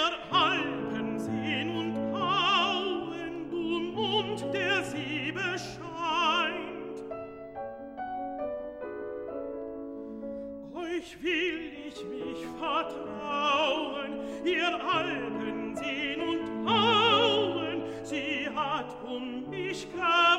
Alpen sehn und Auen, du Mond, der sie bescheint. Euch will ich mich vertrauen, ihr Alpen sehn und Auen, sie hat mich gehalten.